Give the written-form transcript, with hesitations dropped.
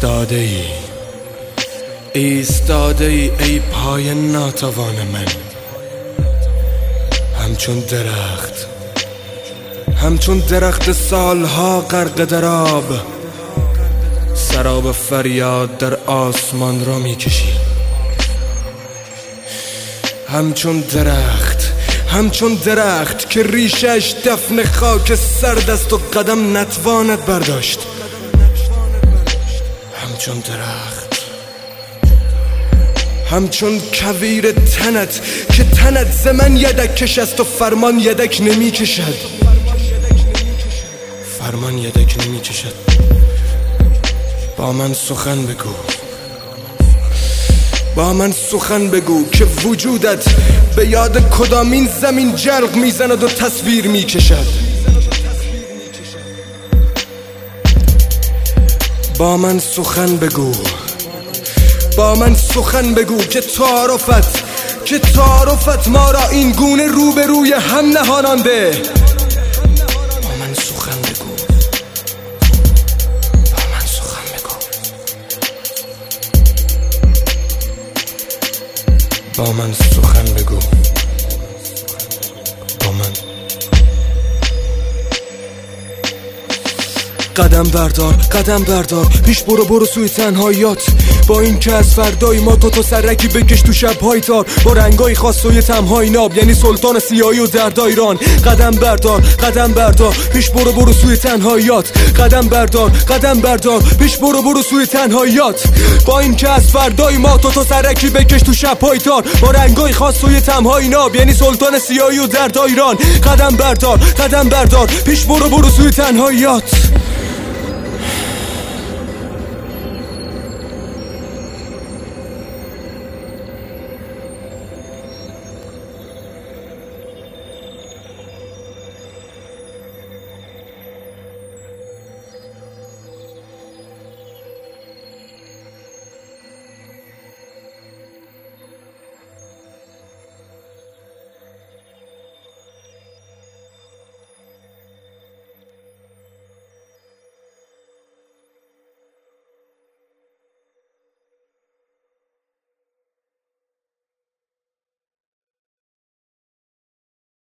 ایستاده ای پای ناتوان من، همچون درخت سالها غرق در آب، سراب فریاد در آسمان را میکشی. همچون درخت که ریشش دفن خاک سرد است و قدم نتواند برداشت. همچون کویر تنت که تنت ز من یدک کش است و فرمان یدک نمی کشد. با من سخن بگو که وجودت به یاد کدامین زمین جلق میزند و تصویر میکشد. با من سخن بگو که تعارفت ما را این گونه روبروی هم نهانانده. با من سخن بگو قدم بردار پیش برو سوی تنهاییات. با این که از فردای ما تو سرکی بکش تو شب‌های تار، با رنگای خاص و یه تمهای ناب، یعنی سلطان سیاهی و دردا ایران. قدم بردار پیش برو سوی تنهاییات. قدم بردار پیش برو سوی تنهاییات. با این که از فردای ما تو سرکی بکش تو شب‌های تار، با رنگای خاص و یه تمهای ناب، یعنی سلطان سیاهی و دردا ایران. قدم بردار پیش برو سوی تنهاییات.